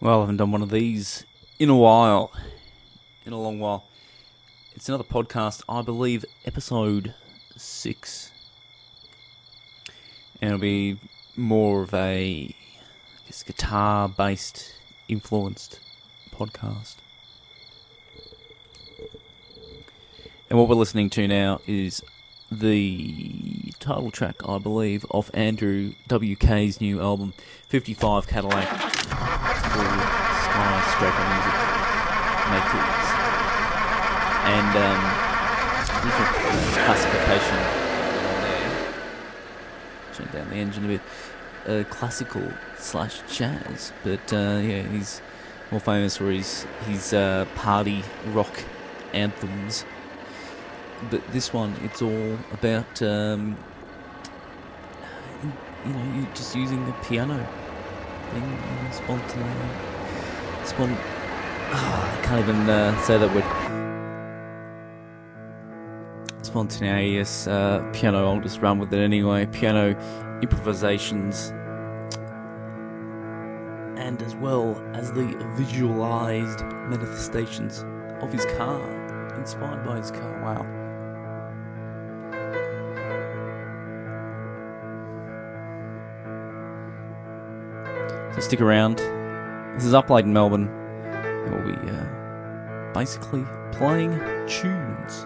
Well, I haven't done one of these in a while. In a long while. It's another podcast, I believe, episode 6. And it'll be more of a, guitar-based, influenced podcast. And what we're listening to now is the title track, I believe, of Andrew WK's new album, 55 Cadillac, called Skyscraper Music Makers. And classification there. Turn down the engine a bit. Classical / jazz, but he's more famous for his party rock anthems. But this one, it's all about, you just using the piano thing, I can't even say that word. Spontaneous piano, I'll just run with it anyway. Piano improvisations, and as well as the visualized manifestations of his car, inspired by his car. Wow. So stick around. This is Uplate in Melbourne, and we'll be basically playing tunes.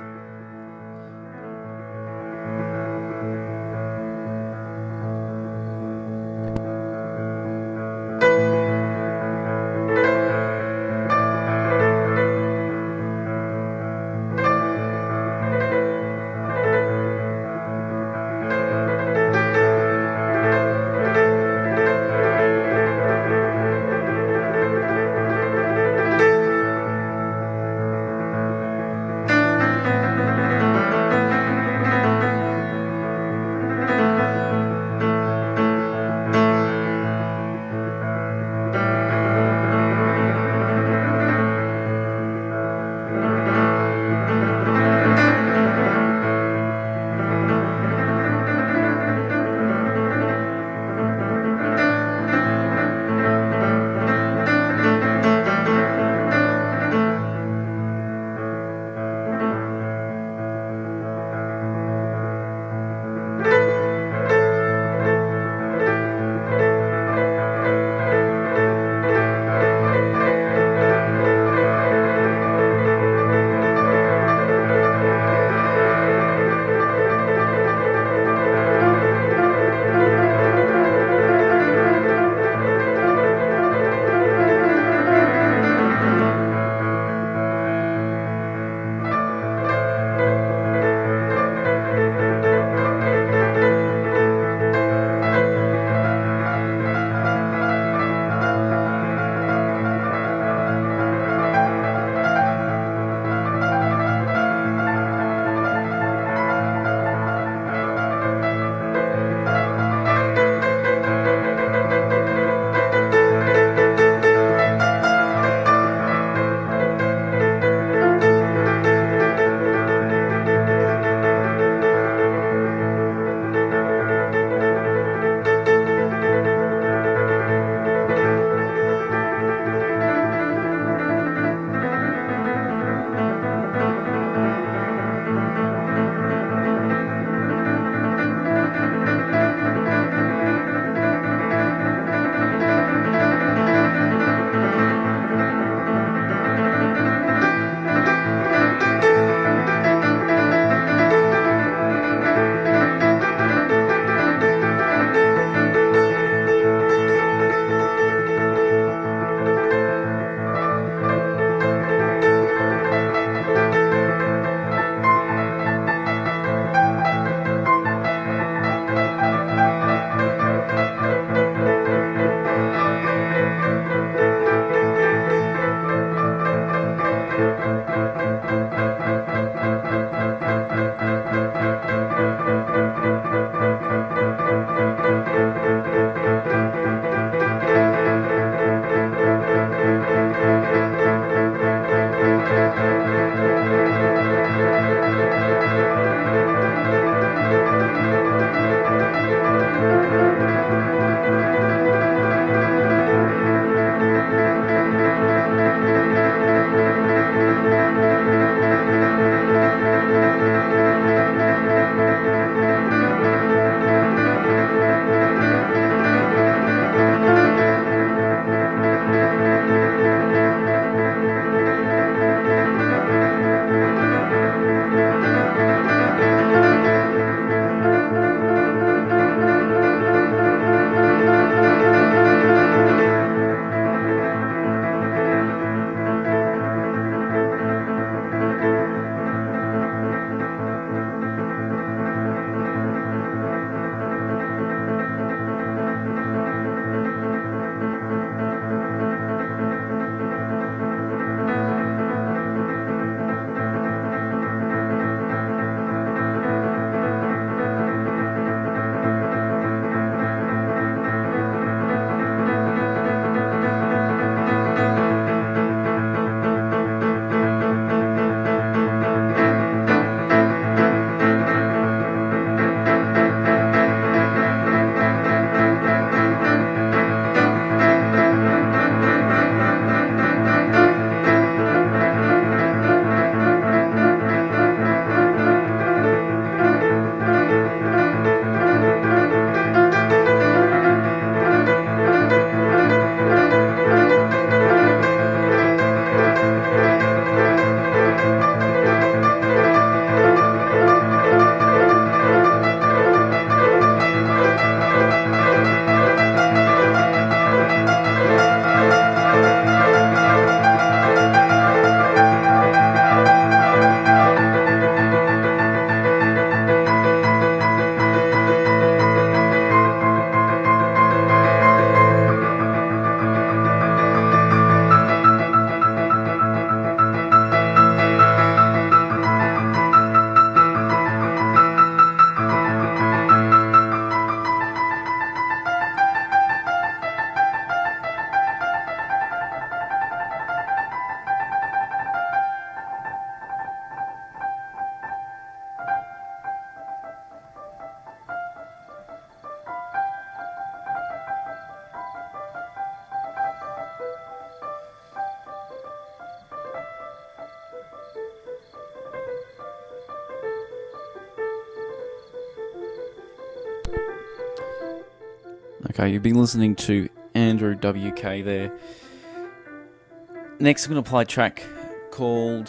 Okay, you've been listening to Andrew WK there. Next, I'm going to play a track called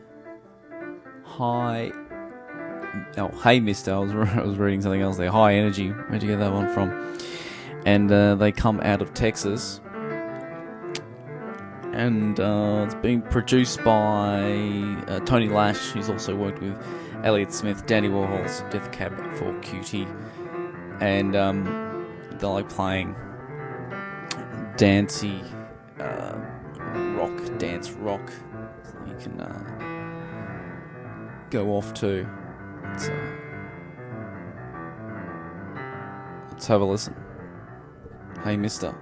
Hey Mister. I was reading something else there. High Energy. Where'd you get that one from? And they come out of Texas. And it's been produced by Tony Lash, who's also worked with Elliott Smith, Danny Warhol's Death Cab for Cutie. And they like playing dancey dance rock. So you can go off to. Let's have a listen. Hey Mister.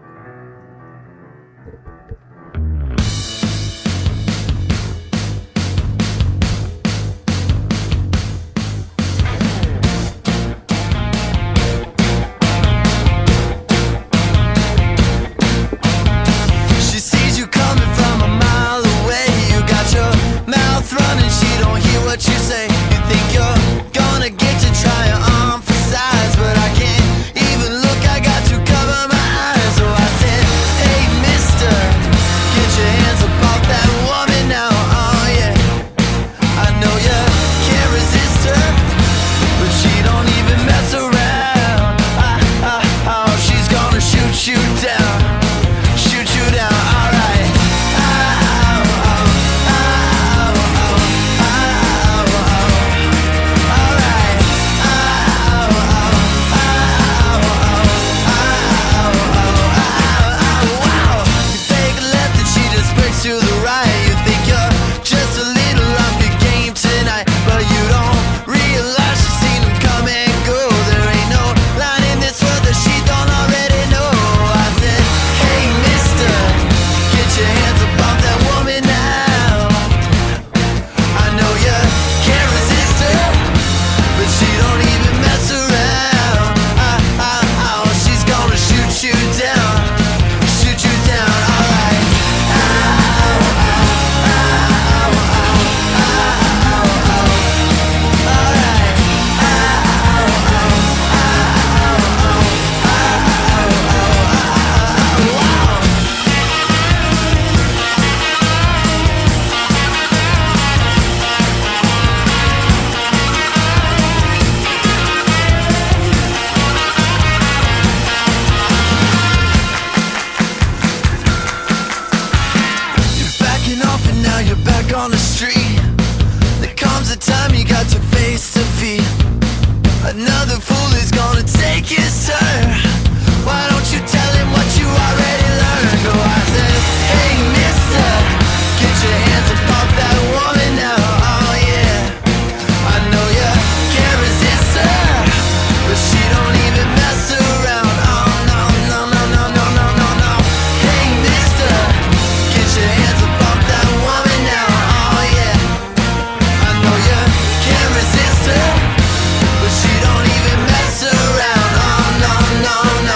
No,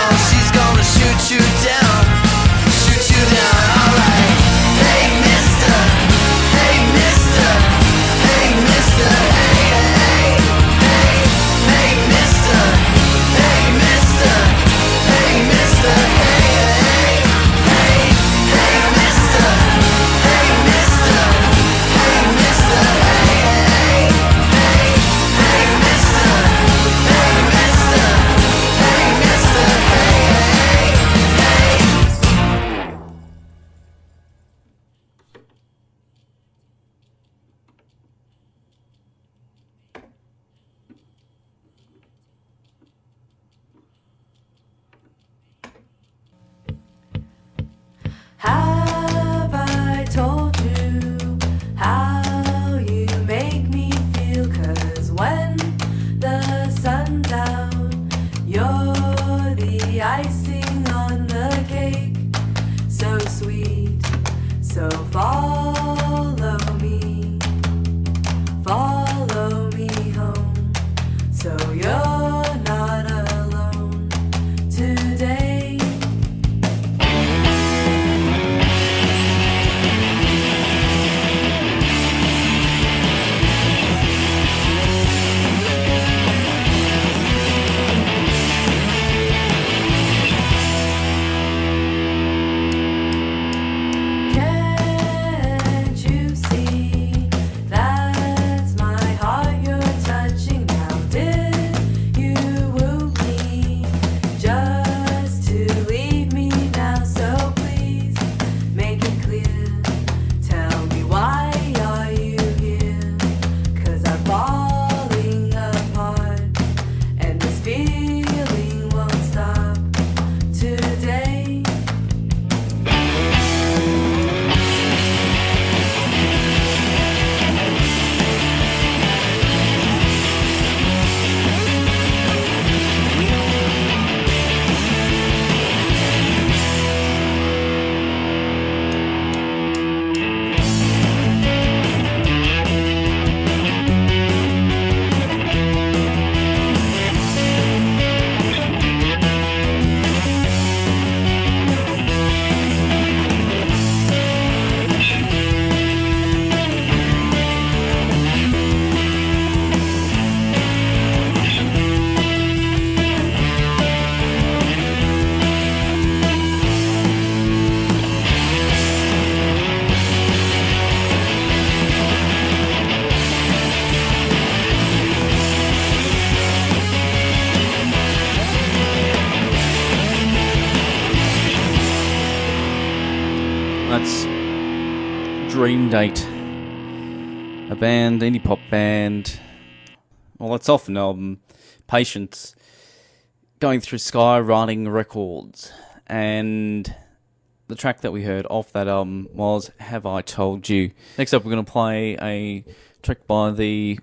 Dream Date, a band, indie pop band. Well, it's off an album, Patience, going through Skywriting Records, and the track that we heard off that album was Have I Told You. Next up, we're going to play a track by the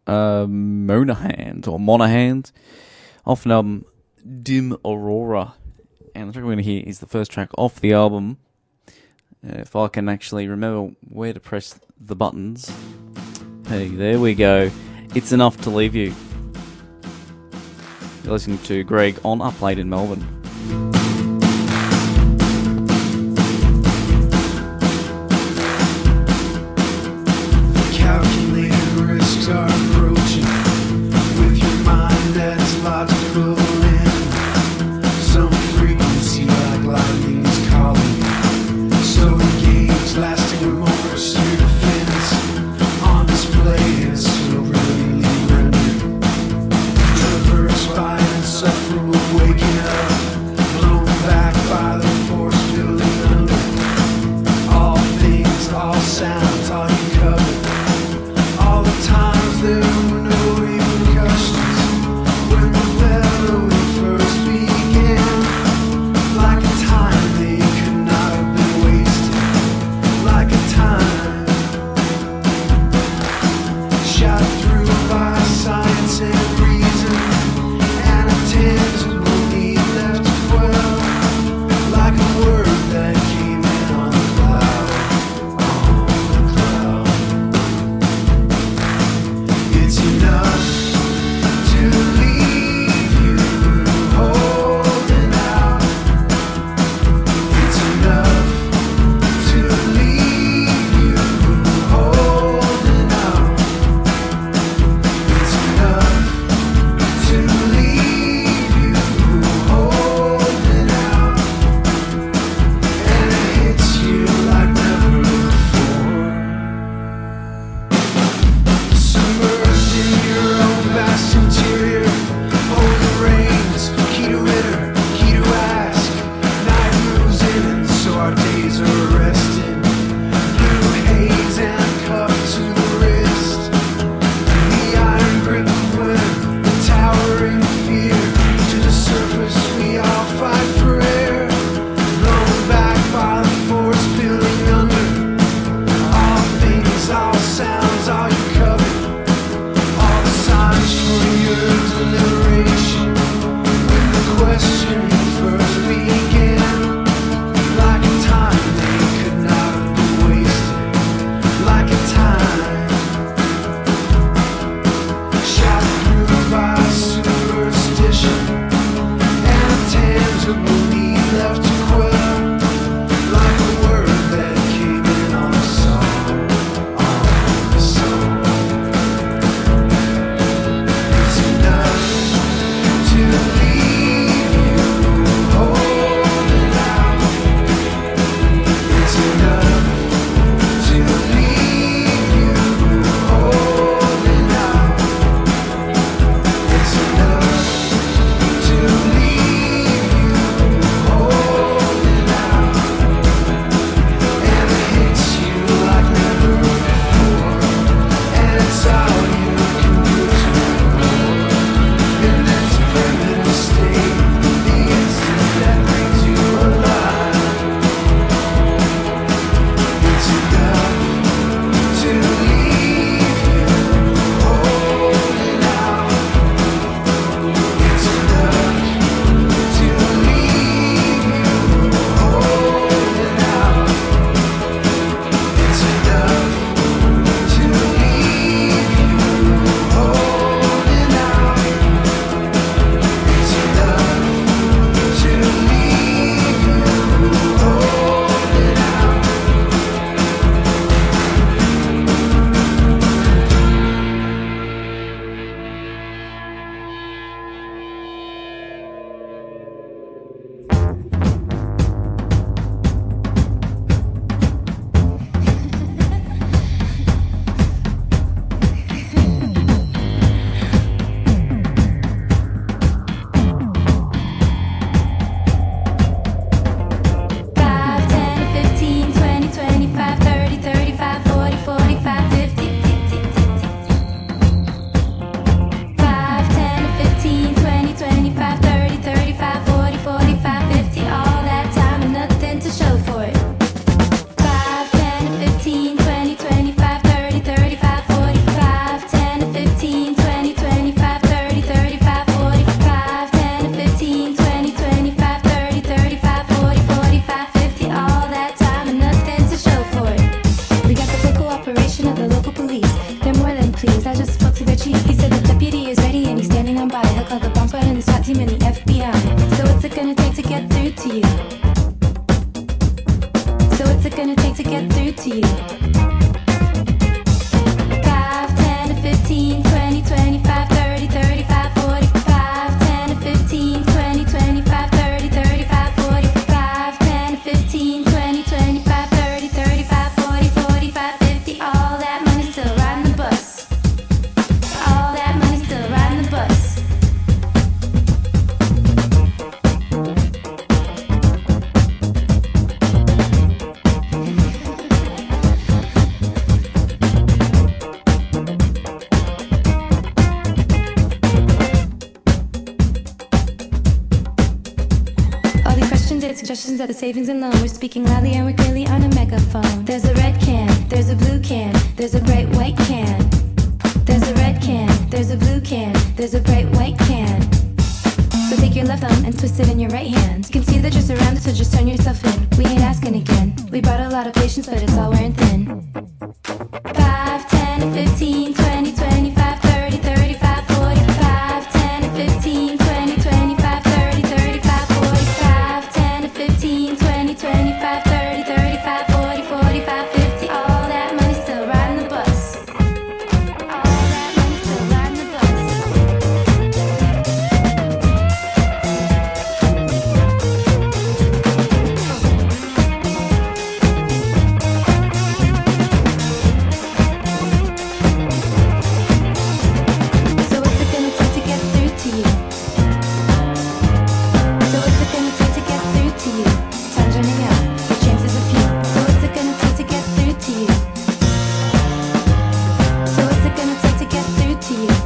Monahans off an album, Dim Aurora, and the track we're going to hear is the first track off the album. If I can actually remember where to press the buttons. Hey, there we go. It's Enough to Leave You. You're listening to Greg on Up Late in Melbourne. The calculated risks are approaching. With your mind that's logical and some frequency like lightning is calling. So engaged, lasting remorse, your defense on display is so brilliantly rendered. Traversed by insufferable waking up, blown back by the force building under. All things, all sounds, all you covered. All the times there were no repercussions. When the melody first began, like a time they could not have been wasted. Like a time shot through by science and reason, and a tangible need left to dwell. Like a word that came in on the cloud. Suggestions at the savings and loan. We're speaking loudly and we're clearly on a megaphone. There's a red can, there's a blue can, there's a bright white can. There's a red can, there's a blue can, there's a bright white can. So take your left thumb and twist it in your right hand. You can see that you're surrounded, so just turn yourself in. We ain't asking again. We brought a lot of patience, but it's all wearing thin. 5, 10, 15, 20, 25, 30, 35, 45, 10, 15, 20, 25, 30, 35, 45, 10, 15, 20, 25, 30, 35, 40, 45, 50. All that money still riding the bus. All that money still riding the bus. So what's it gonna take to get through to you? So what's it gonna take to get through to you? Time's running out, your chances are few. So what's it gonna take to get through to you? So what's it gonna take to get through to you?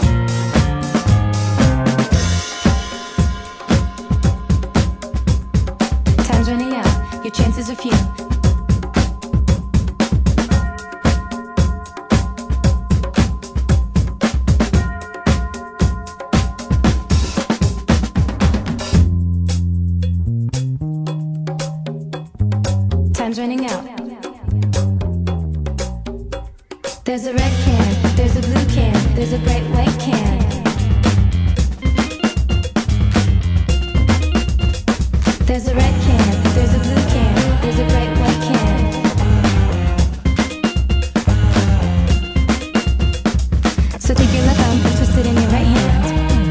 Time's running out, your chances are few. Time's running out. There's a red can, there's a blue can, there's a bright white can. There's a red can, there's a blue can, there's a bright white can. So take your left arm and twist it in your right hand.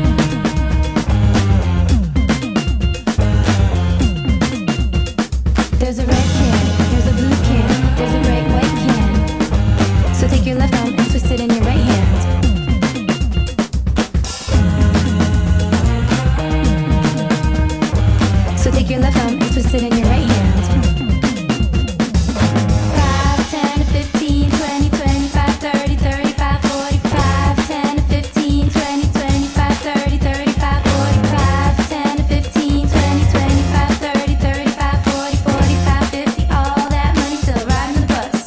There's a red can, there's a blue can, there's a bright white can. So take your left arm and twist it in your right hand. So take your left arm and twist it in your right hand. 5, 10, 15, 20, 25, 30, 35, 45, 10, 15, 20, 25, 30, 35, 45, 10, 15, 20, 25, 30, 35, 40, 45, 50. All that money still riding the bus.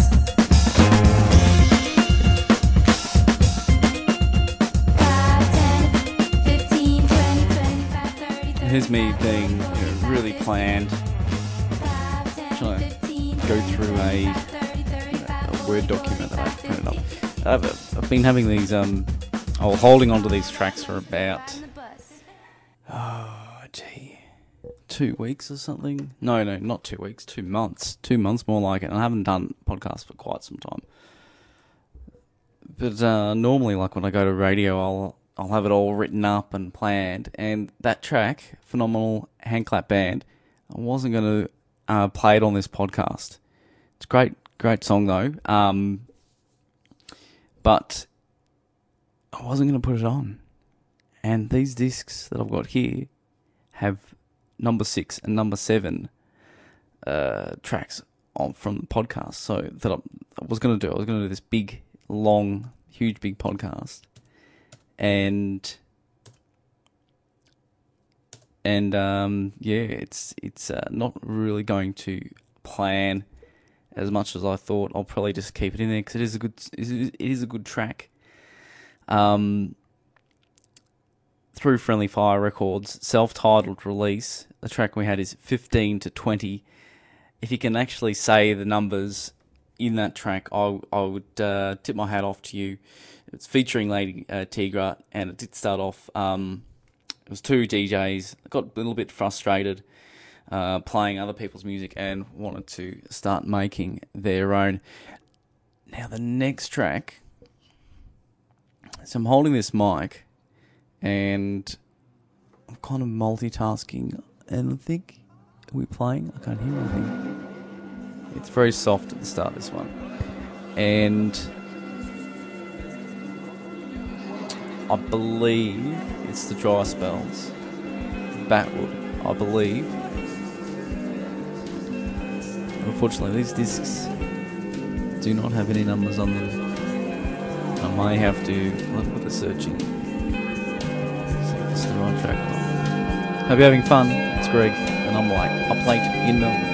5, 10, 15, 20, 25, 30, 35. Here's me being really planned, trying to go through a Word document that I printed up. I've been having these, holding onto these tracks for about, 2 weeks or something. No, not 2 weeks, 2 months. 2 months more like it. And I haven't done podcasts for quite some time. But normally, like when I go to radio, I'll have it all written up and planned. And that track, Phenomenal Handclap Band, I wasn't going to play it on this podcast. It's a great song though. But I wasn't going to put it on. And these discs that I've got here have number 6 and number 7 tracks from the podcast. So that I was going to do this big, long, huge, big podcast. And it's not really going to plan as much as I thought. I'll probably just keep it in there because it is a good track. Through Friendly Fire Records, self-titled release. The track we had is 15 to 20. If you can actually say the numbers in that track, I would tip my hat off to you. It's featuring Lady Tigra, and it did start off. It was 2 DJs. I got a little bit frustrated playing other people's music and wanted to start making their own. Now, the next track, so I'm holding this mic and I'm kind of multitasking, and I think, are we playing? I can't hear anything. It's very soft at the start of this one. And I believe it's the Dry Spells, Batwood, I believe. Unfortunately, these discs do not have any numbers on them. I may have to look at the searching. See if this is the right track. Hope you're having fun. It's Greg, and I'm like up late in Melbourne.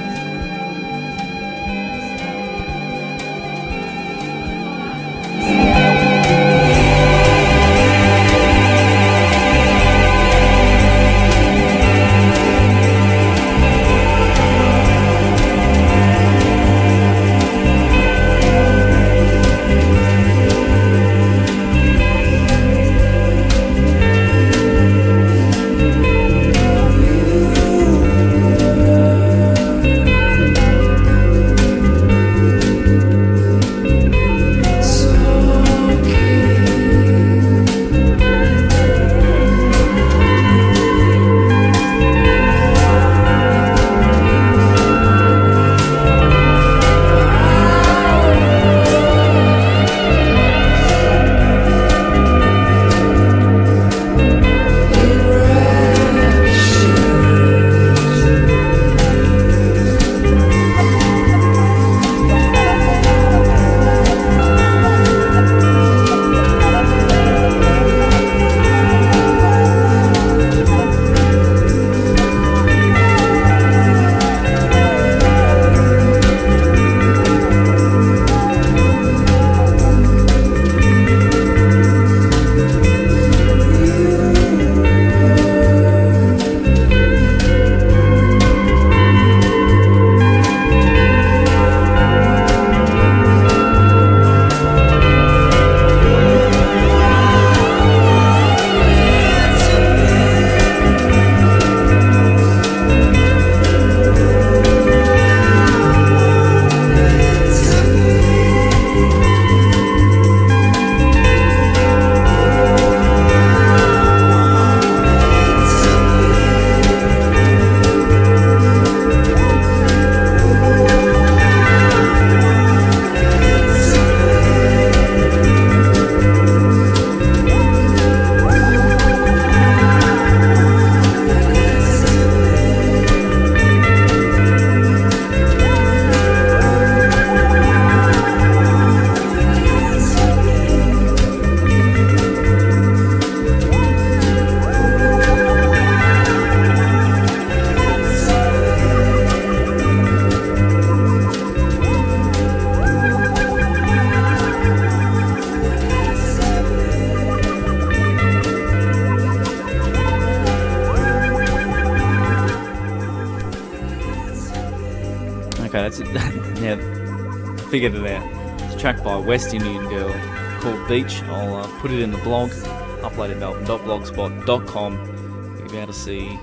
Okay, that's it. Now, figured it out. It's a track by West Indian Girl called Beach. I'll put it in the blog, upload it at melbourne.blogspot.com. You'll be able to see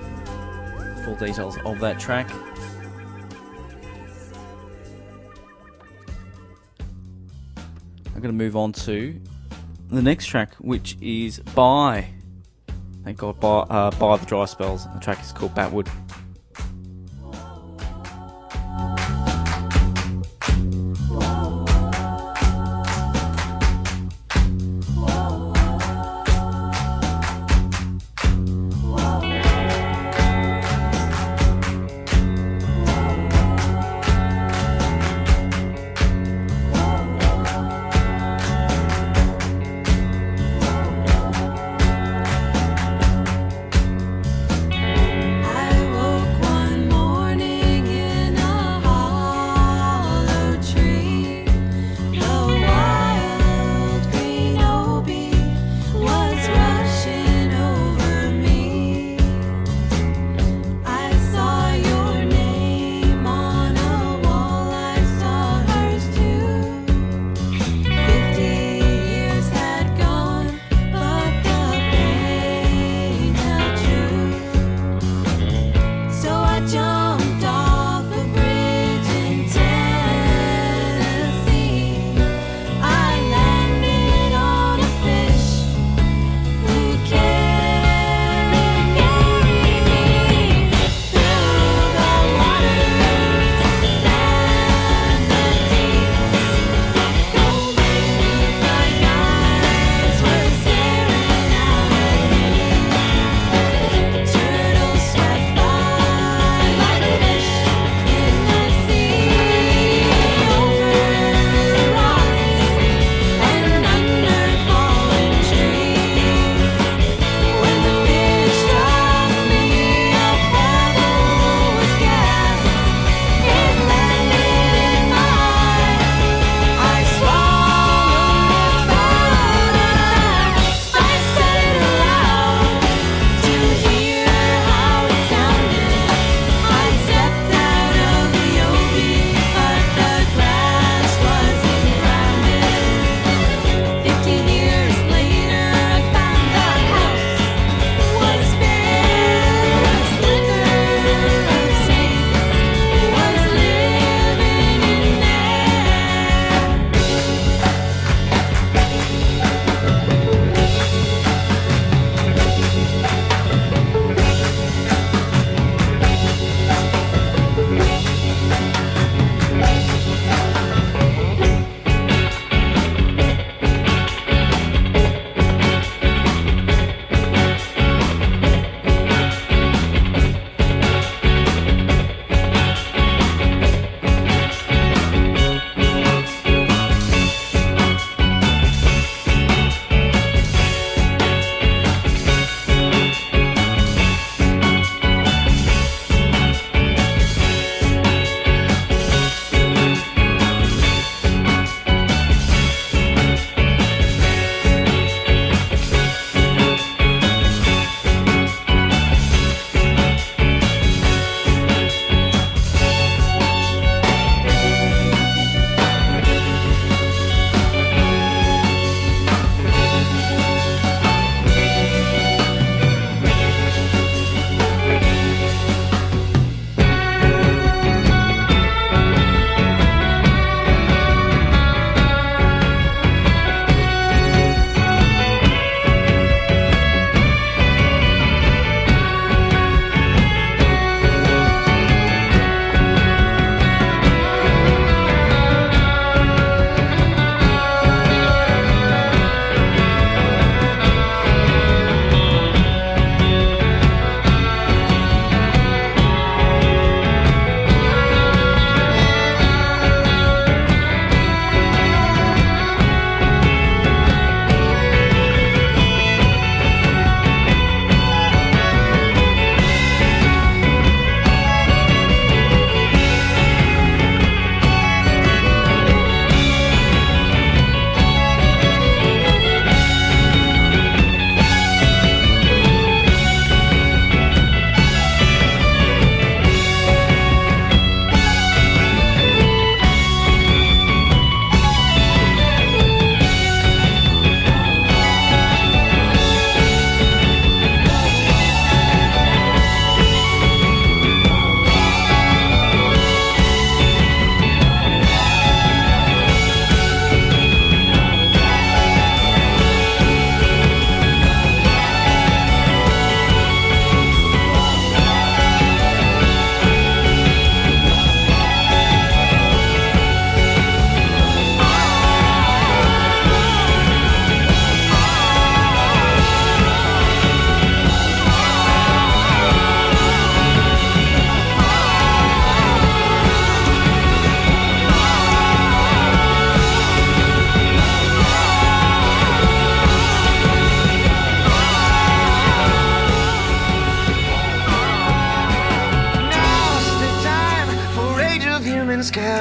full details of that track. I'm going to move on to the next track, which is by, thank God, by the Dry Spells. The track is called Batwood. I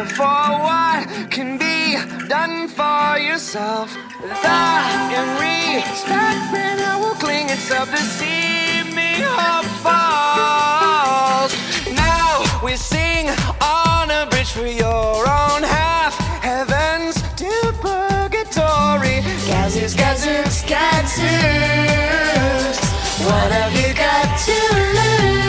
for what can be done for yourself. In respect, then I will cling itself this evening of falls. Now we sing on a bridge for your own half, heavens to purgatory. Gazers, gazers, gazers, what have you got to lose?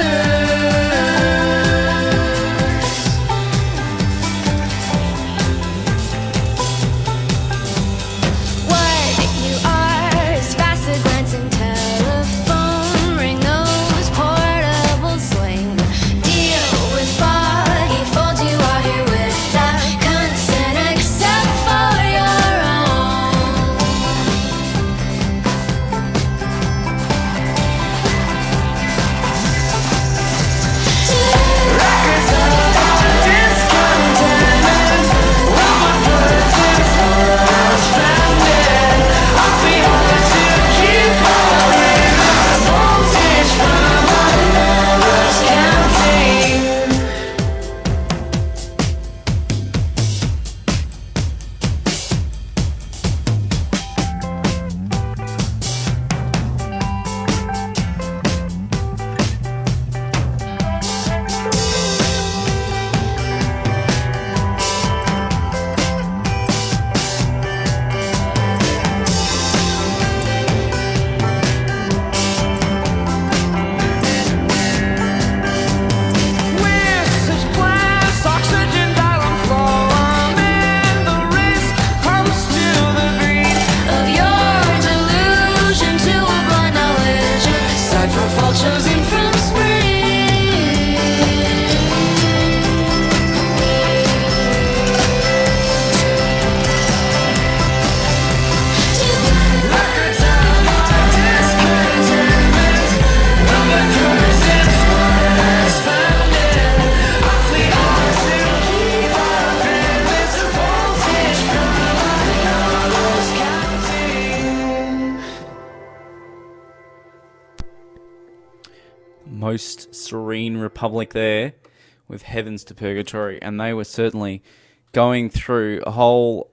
Most serene republic there with Heavens to Purgatory, and they were certainly going through a whole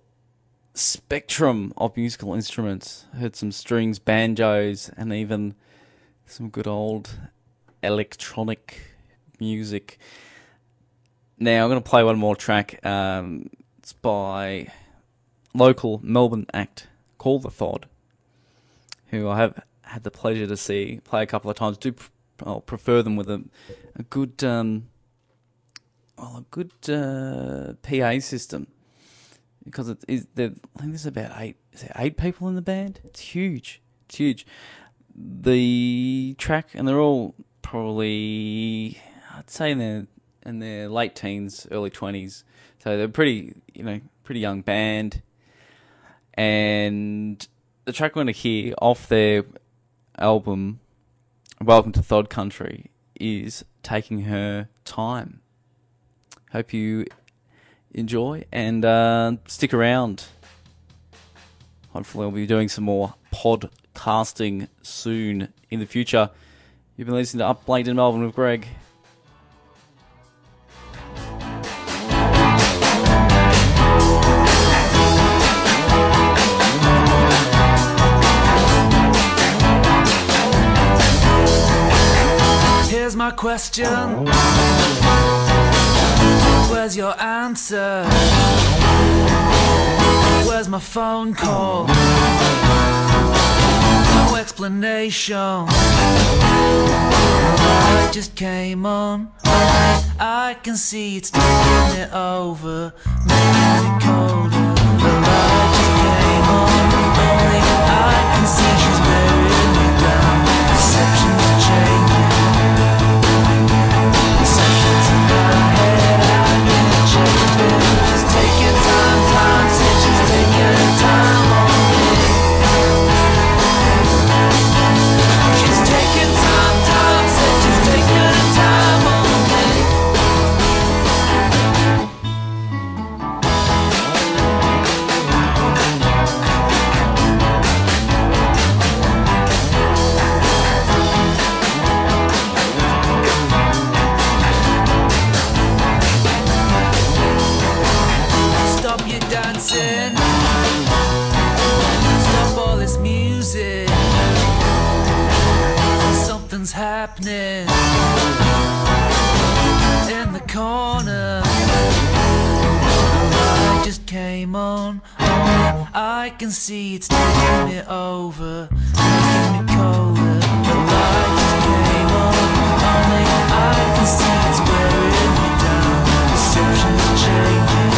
spectrum of musical instruments. I heard some strings, banjos, and even some good old electronic music. Now I'm going to play one more track. It's by local Melbourne act called The Thod, who I have had the pleasure to see play a couple of times. I'll prefer them with a good PA system, because I think there's about eight people in the band. It's huge. It's huge. The track, and they're all probably, I'd say in their late teens, early 20s. So they're pretty young band. And the track we're going to hear off their album, Welcome to Thod Country, is Taking Her Time. Hope you enjoy and stick around. Hopefully I'll be doing some more podcasting soon in the future. You've been listening to Up Late in Melbourne with Greg. Here's my question. Where's your answer? Where's my phone call? No explanation. I just came on. I can see it's taking it over, making it colder. But I just came on. Only I can see she's wearing me down. Perceptions are changing. Perceptions in my head, I can change it. She's taking time, said she's taking time on me. She's taking time, said she's taking time on me. happening in the corner. The light just came on, only I can see it's taking me over, making me colder. The light just came on, only I can see it's wearing me down. Perception's changing.